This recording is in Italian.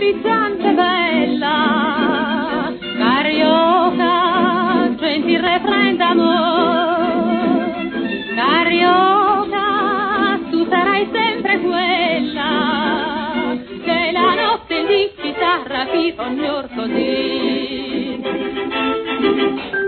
frizzante bella, carioca, senti il refrain d'amor, carioca, tu sarai sempre quella, che la notte lì ci sarà chi ogni or così.